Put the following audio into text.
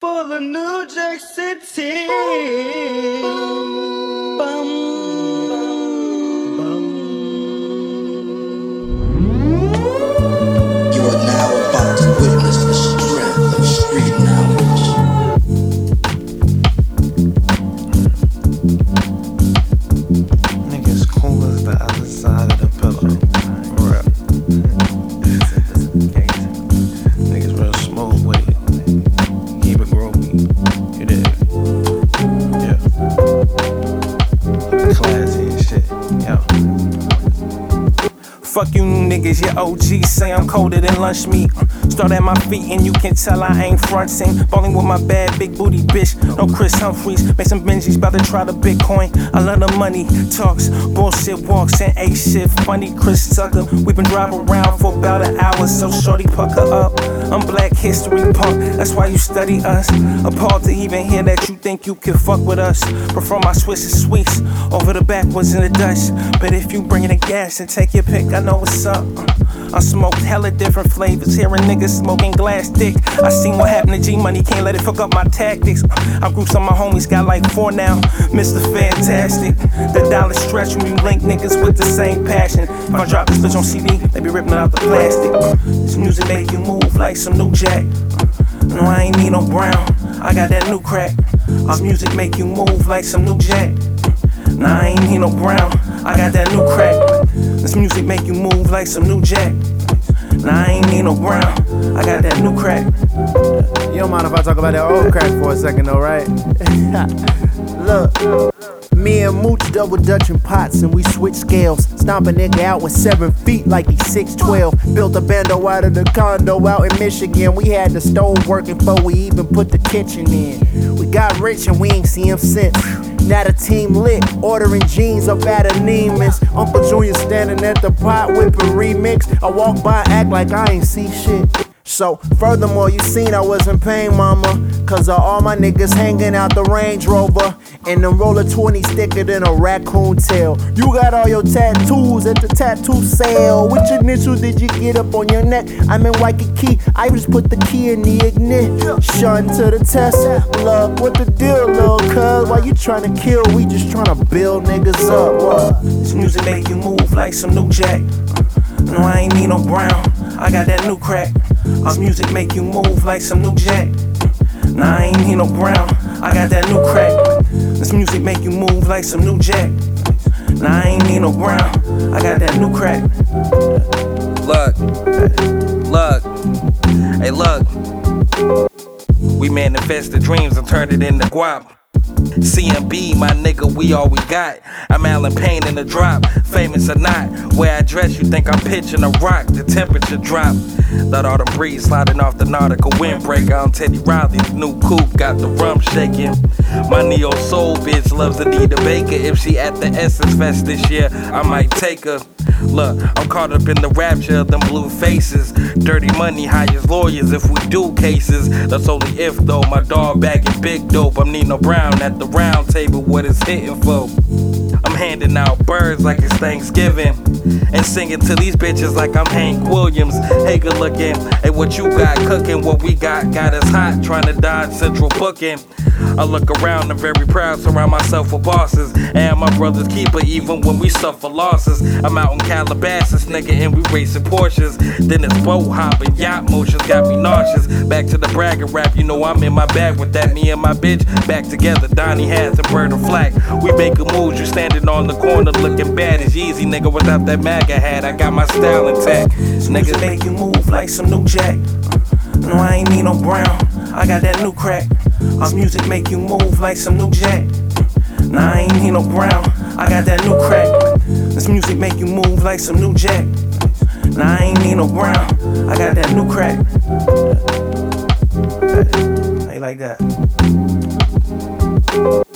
for the New Jack City. Bum, bum. You are now about to witness the strength of street knowledge. Niggas cool as the other side of the pillow. For real. Niggas real smooth with it. Keep it groovy. You dig? Yeah. Keep it classy and shit. Yo. Fuck you niggas, your OG say I'm colder than lunch meat. Start at my feet and you can tell I ain't frontin'. Ballin' with my bad big booty bitch, no Chris Humphries. Make some Benjis, bout to try the Bitcoin. I love the money, talks, bullshit walks, and ain't shit funny. Chris Tucker, we been driving around for about an hour, so shorty pucker up. I'm Black History punk, that's why you study us. Appalled to even hear that you think you can fuck with us. Prefer my Swiss and sweets over the backwards in the Dutch. But if you bringin' the gas and take your pick, I know what's up. I smoked hella different flavors, hearing niggas smoking glass dick. I seen what happened to G-Money, can't let it fuck up my tactics. I grew some of my homies, got like 4 now. Mr. Fantastic, the dollar stretch when you link niggas with the same passion. If I drop this bitch on CD, they be ripping it out the plastic. This music make you move like some new jack. No, I ain't need no brown, I got that new crack. Our music make you move like some new jack. Nah, I ain't need no brown, I got that new crack. This music make you move like some new jack. Nah, I ain't need no brown, I got that new crack. You don't mind if I talk about that old crack for a second though, right? Look, me and Mooch double dutching pots and we switch scales. Stomp a nigga out with 7 feet like he's 6'12". Built a bando out of the condo out in Michigan. We had the stove working before we even put the kitchen in. We got rich and we ain't see him since. Now the team lit, ordering jeans up at a Neiman's. Uncle Junior standing at the pot whipping remix. I walk by, act like I ain't see shit. So, furthermore, you seen I wasn't paying mama, cause of all my niggas hanging out the Range Rover. And them roller 20 thicker than a raccoon tail. You got all your tattoos at the tattoo sale. Which initial did you get up on your neck? I'm in Waikiki, I just put the key in the ignition to the test. Look, what the deal, lil' cuz? Why you tryna kill? We just tryna build niggas up. What? This music make you move like some new jack. No, I ain't need no brown, I got that new crack. Our music make you move like some new jack. Nah, I ain't need no brown, I got that new crack. This music make you move like some new jack. Nah, I ain't need no brown, I got that new crack. Look, hey look. We manifested dreams and turned it into guap. CMB, my nigga, we all we got. I'm Alan Payne in the drop, famous or not. Where I dress, you think I'm pitching a rock. The temperature drop. Let all the breeze sliding off the nautical windbreaker. I'm Teddy Riley, the new coupe, got the rum shaking. My neo soul bitch loves Anita Baker. If she at the Essence Fest this year, I might take her. Look, I'm caught up in the rapture of them blue faces. Dirty money hires lawyers if we do cases. That's only if though, my dog bagging big dope. I'm Nino Brown at the round table, what it's hitting for. I'm handing out birds like it's Thanksgiving and singing to these bitches like I'm Hank Williams. Hey, good looking, hey, what you got cooking? What we got us hot, trying to dodge central booking. I look around, I'm very proud, surround myself with bosses. And my brother's keeper, even when we suffer losses. I'm out in Calabasas, nigga, and we racing Porsches. Then it's boat hopping, yacht motions got me nauseous. Back to the bragging rap, you know I'm in my bag with that. Me and my bitch, back together, Donnie Hats and Bird of Flack. We making moves, you standing on the corner looking bad as Yeezy, nigga, without that MAGA hat. I got my style intact. Niggas make you move like some new jack. No, I ain't need no brown, I got that new crack. Our music make you move like some new jack. Nah, I ain't need no brown, I got that new crack. This music make you move like some new jack. Nah, I ain't need no brown, I got that new crack. How you like that?